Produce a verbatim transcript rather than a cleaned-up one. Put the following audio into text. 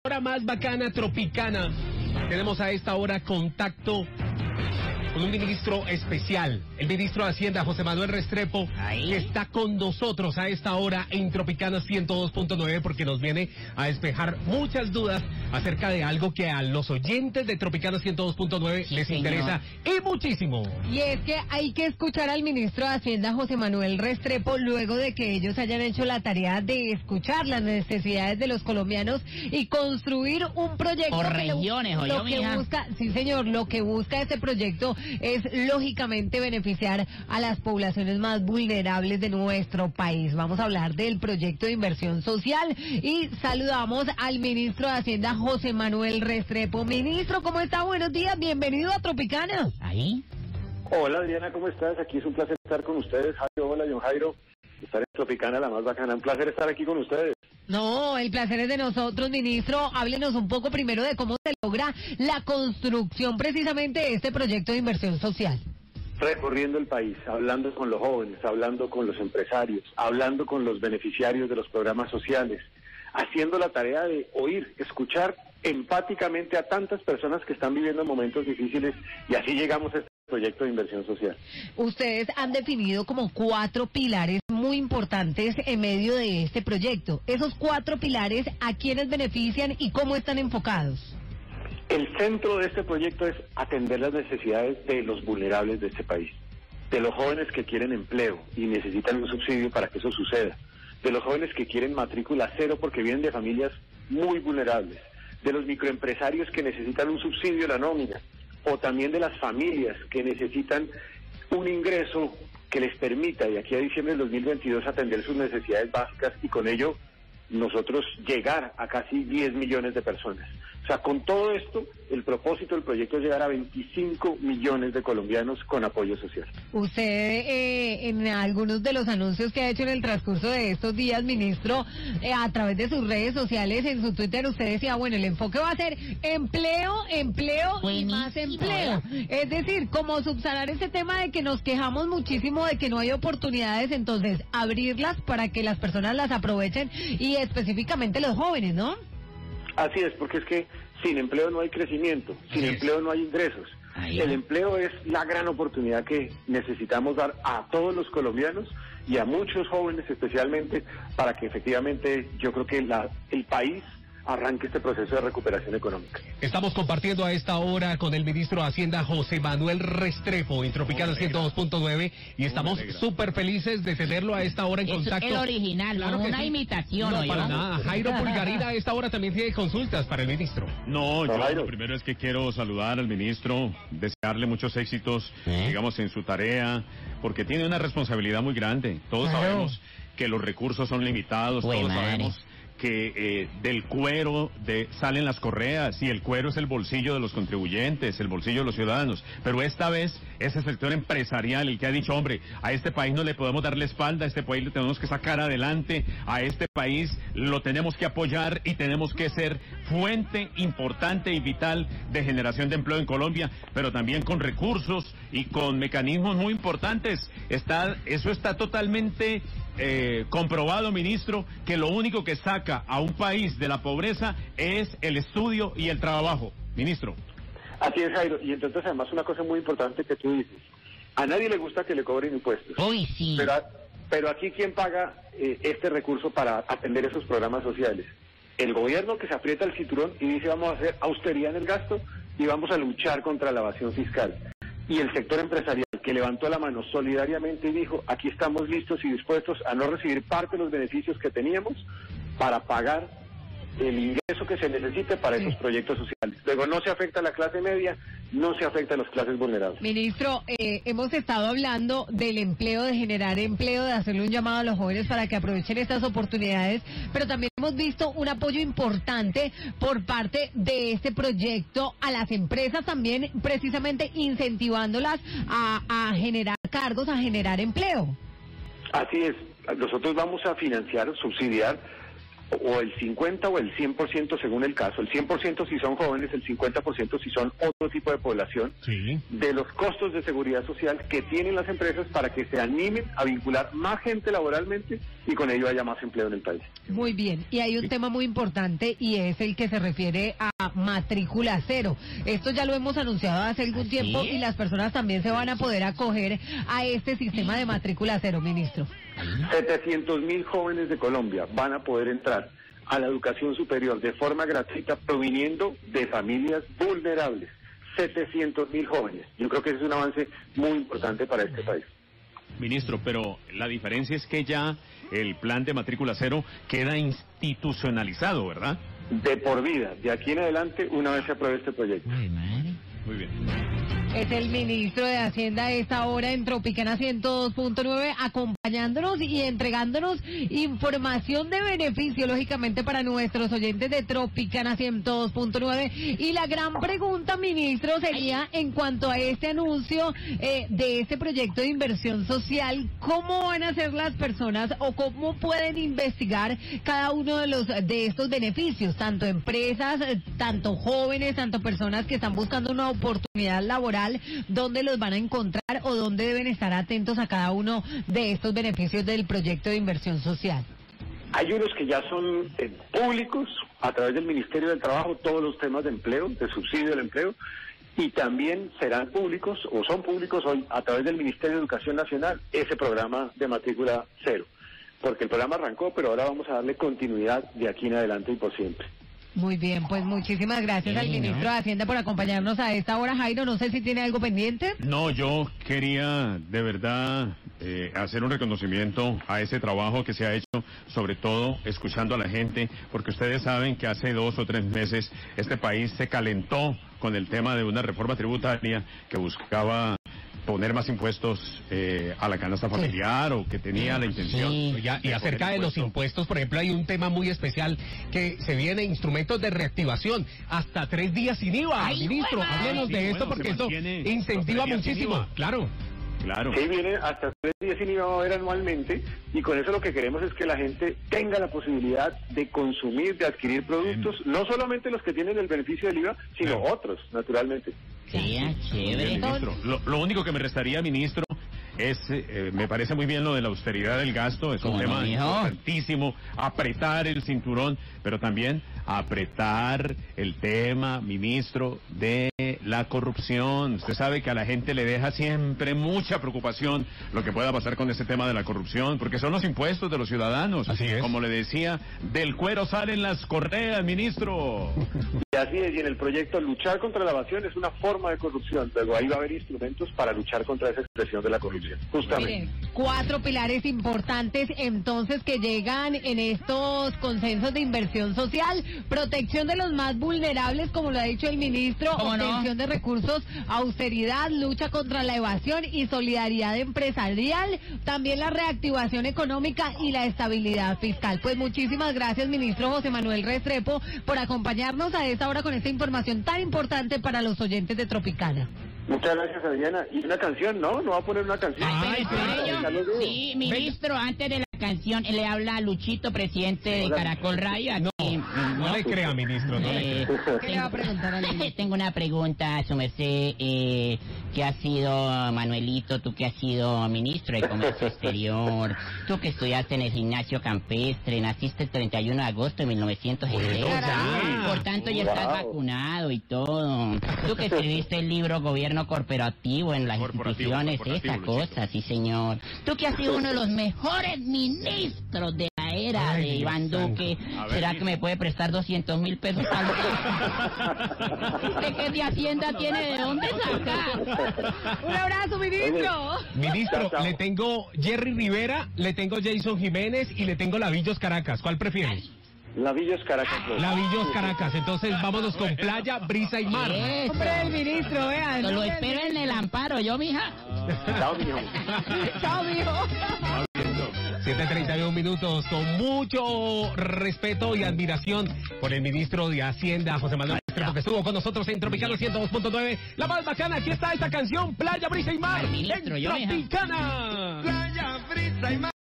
Hora más bacana, tropicana. Tenemos a esta hora contacto con un ministro especial, el ministro de Hacienda, José Manuel Restrepo, que está con nosotros a esta hora en Tropicana ciento dos punto nueve porque nos viene a despejar muchas dudas acerca de algo que a los oyentes de Tropicana ciento dos punto nueve sí, les señor. interesa y muchísimo. Y es que hay que escuchar al ministro de Hacienda, José Manuel Restrepo, luego de que ellos hayan hecho la tarea de escuchar las necesidades de los colombianos y construir un proyecto por que regiones, lo, lo lo que mija. busca, sí señor, lo que busca este proyecto es lógicamente beneficiar a las poblaciones más vulnerables de nuestro país. Vamos a hablar del proyecto de inversión social y saludamos al ministro de Hacienda, José Manuel Restrepo. Ministro, ¿cómo está? Buenos días, bienvenido a Tropicana. Ahí. Hola Adriana, ¿cómo estás? Aquí es un placer estar con ustedes. Jairo, hola John Jairo. Estar en Tropicana, la más bacana. Un placer estar aquí con ustedes. No, el placer es de nosotros, ministro. Háblenos un poco primero de cómo se logra la construcción precisamente de este proyecto de inversión social. Recorriendo el país, hablando con los jóvenes, hablando con los empresarios, hablando con los beneficiarios de los programas sociales, haciendo la tarea de oír, escuchar empáticamente a tantas personas que están viviendo momentos difíciles y así llegamos a este proyecto de inversión social. Ustedes han definido como cuatro pilares muy importantes en medio de este proyecto. Esos cuatro pilares, ¿a quiénes benefician y cómo están enfocados? El centro de este proyecto es atender las necesidades de los vulnerables de este país, de los jóvenes que quieren empleo y necesitan un subsidio para que eso suceda, de los jóvenes que quieren matrícula cero porque vienen de familias muy vulnerables, de los microempresarios que necesitan un subsidio a la nómina, o también de las familias que necesitan un ingreso que les permita de aquí a diciembre del dos mil veintidós atender sus necesidades básicas y con ello nosotros llegar a casi diez millones de personas. O sea, con todo esto, el propósito del proyecto es llegar a veinticinco millones de colombianos con apoyo social. Usted, eh, en algunos de los anuncios que ha hecho en el transcurso de estos días, ministro, eh, a través de sus redes sociales, en su Twitter, usted decía, bueno, el enfoque va a ser empleo, empleo Buenísimo. y más empleo. Es decir, como subsanar ese tema de que nos quejamos muchísimo de que no hay oportunidades, entonces abrirlas para que las personas las aprovechen y específicamente los jóvenes, ¿no? Así es, porque es que sin empleo no hay crecimiento, sin sí. empleo no hay ingresos. Ahí. El empleo es la gran oportunidad que necesitamos dar a todos los colombianos y a muchos jóvenes especialmente para que efectivamente yo creo que la, el país arranque este proceso de recuperación económica. Estamos compartiendo a esta hora con el ministro de Hacienda, José Manuel Restrepo, en Tropicana ciento dos punto nueve, y estamos súper felices de tenerlo a esta hora en es contacto. El original, claro no una sí. imitación. No, ¿no? para nada. Jairo Pulgarina a esta hora también tiene consultas para el ministro. No, yo lo primero es que quiero saludar al ministro, desearle muchos éxitos, ¿Eh? digamos, en su tarea, porque tiene una responsabilidad muy grande. Todos claro. sabemos que los recursos son limitados, Uy, todos madre. sabemos que eh, del cuero de, salen las correas y el cuero es el bolsillo de los contribuyentes, el bolsillo de los ciudadanos, pero esta vez es el sector empresarial el que ha dicho, hombre, a este país no le podemos dar la espalda, a este país le tenemos que sacar adelante, a este país lo tenemos que apoyar y tenemos que ser fuente importante y vital de generación de empleo en Colombia, pero también con recursos y con mecanismos muy importantes. Está, eso está totalmente eh, comprobado, ministro, que lo único que saca a un país de la pobreza es el estudio y el trabajo, ministro. Así es, Jairo, y entonces además una cosa muy importante que tú dices, a nadie le gusta que le cobren impuestos. Uy, sí. Pero, pero aquí, ¿quién paga eh, este recurso para atender esos programas sociales? El gobierno, que se aprieta el cinturón y dice vamos a hacer austeridad en el gasto y vamos a luchar contra la evasión fiscal. Y el sector empresarial, que levantó la mano solidariamente y dijo, aquí estamos listos y dispuestos a no recibir parte de los beneficios que teníamos para pagar el ingreso que se necesite para esos proyectos sociales. Luego no se afecta a la clase media, no se afecta a las clases vulnerables. Ministro, eh, hemos estado hablando del empleo, de generar empleo, de hacerle un llamado a los jóvenes para que aprovechen estas oportunidades, pero también hemos visto un apoyo importante por parte de este proyecto a las empresas también, precisamente incentivándolas a, a generar cargos, a generar empleo. Así es, nosotros vamos a financiar, subsidiar o el cincuenta o el cien por ciento según el caso, el cien por ciento si son jóvenes, el cincuenta por ciento si son otro tipo de población, sí, de los costos de seguridad social que tienen las empresas para que se animen a vincular más gente laboralmente y con ello haya más empleo en el país. Muy bien, y hay un Sí. tema muy importante y es el que se refiere a matrícula cero. Esto ya lo hemos anunciado hace algún tiempo y las personas también se van a poder acoger a este sistema de matrícula cero, ministro. setecientos mil jóvenes de Colombia van a poder entrar a la educación superior de forma gratuita proviniendo de familias vulnerables. setecientos mil jóvenes. Yo creo que ese es un avance muy importante para este país. Ministro, pero la diferencia es que ya el plan de matrícula cero queda institucionalizado, ¿verdad? De por vida, de aquí en adelante, una vez se apruebe este proyecto. Muy bien. Es el ministro de Hacienda a esta hora en Tropicana ciento dos punto nueve, acompañándonos y entregándonos información de beneficio, lógicamente, para nuestros oyentes de Tropicana ciento dos punto nueve. Y la gran pregunta, ministro, sería en cuanto a este anuncio eh, de este proyecto de inversión social, ¿cómo van a ser las personas o cómo pueden investigar cada uno de los de estos beneficios? Tanto empresas, eh, tanto jóvenes, tanto personas que están buscando una oportunidad laboral, ¿dónde los van a encontrar o dónde deben estar atentos a cada uno de estos beneficios del proyecto de inversión social? Hay unos que ya son eh, públicos a través del Ministerio del Trabajo, todos los temas de empleo, de subsidio del empleo, y también serán públicos o son públicos hoy a través del Ministerio de Educación Nacional, ese programa de matrícula cero, porque el programa arrancó, pero ahora vamos a darle continuidad de aquí en adelante y por siempre. Muy bien, pues muchísimas gracias Sí, al ministro ¿no? de Hacienda por acompañarnos a esta hora. Jairo, no sé si tiene algo pendiente. No, yo quería de verdad eh, hacer un reconocimiento a ese trabajo que se ha hecho, sobre todo escuchando a la gente, porque ustedes saben que hace dos o tres meses este país se calentó con el tema de una reforma tributaria que buscaba poner más impuestos eh, a la canasta familiar o que tenía la intención. Sí. Ya, y de acerca poner de los impuesto. impuestos, por ejemplo, hay un tema muy especial que se viene, instrumentos de reactivación, hasta tres días sin I V A. Ay, Ministro, güey, háblenos sí, de bueno, esto se porque esto mantiene los incentiva tres días sin muchísimo. I V A. Claro. Claro. Sí, viene hasta tres días sin I V A va a haber anualmente, y con eso lo que queremos es que la gente tenga la posibilidad de consumir, de adquirir productos, no solamente los que tienen el beneficio del I V A, sino Claro. otros, naturalmente. Sí, Bien, chévere. ministro. Lo, lo único que me restaría, ministro, es, eh, me parece muy bien lo de la austeridad del gasto, es un ¿Cómo no, tema mijo? importantísimo, apretar el cinturón, pero también apretar el tema, ministro, de la corrupción. Usted sabe que a la gente le deja siempre mucha preocupación lo que pueda pasar con ese tema de la corrupción, porque son los impuestos de los ciudadanos. Así es. Como le decía, del cuero salen las correas, ministro. Y así es, y en el proyecto luchar contra la evasión es una forma de corrupción, luego ahí va a haber instrumentos para luchar contra esa expresión de la corrupción, justamente. Miren, cuatro pilares importantes entonces que llegan en estos consensos de inversión social: protección de los más vulnerables, como lo ha dicho el ministro, ¿Cómo no? obtención de recursos, austeridad, lucha contra la evasión y solidaridad empresarial, también la reactivación económica y la estabilidad fiscal. Pues muchísimas gracias, ministro José Manuel Restrepo, por acompañarnos a esta hora con esta información tan importante para los oyentes de Tropicana. Muchas gracias, Adriana. ¿Y una canción? ¿No? ¿No va a poner una canción? Ay, pero Ah, espere yo. ya lo digo. Sí, ministro, antes de la canción le habla a Luchito, presidente de Hola. Caracol Radio. Aquí. No le crea, ministro, no le Eh, crea. ¿Qué le va a preguntar al ministro? Tengo una pregunta a su merced, eh, que has sido, Manuelito, tú que has sido ministro de Comercio Exterior, tú que estudiaste en el gimnasio campestre, naciste el treinta y uno de agosto de mil novecientos sesenta, Bueno, ya. por tanto ya estás Wow. vacunado y todo, tú que escribiste el libro Gobierno Corporativo en las Corporativo, instituciones, corporativo, esa Luchito. cosa, sí señor, tú que has sido uno de los mejores ministros de la era Ay, de Dios Iván santo. Duque, A ver, ¿será diga. que me puede prestar doscientos mil pesos al mes? ¿Usted qué de Hacienda tiene de dónde sacar? Un abrazo, ministro. Ministro, Chao, chao. le tengo Jerry Rivera, le tengo Jason Jiménez y le tengo Lavillos Caracas. ¿Cuál prefiere? Lavillos Caracas. Lavillos Caracas. Entonces vámonos con playa, brisa y mar. Eso. Hombre del ministro, vean. Lo espero en el amparo, yo, mija. Chao, mijo. Chao, mijo. siete treinta y uno minutos, con mucho respeto y admiración por el ministro de Hacienda, José Manuel Restrepo, que estuvo con nosotros en Tropicana ciento dos punto nueve. La más bacana, aquí está esta canción, Playa, Brisa y Mar, Ministro, en yo, mija. Tropicana. Playa, brisa y mar.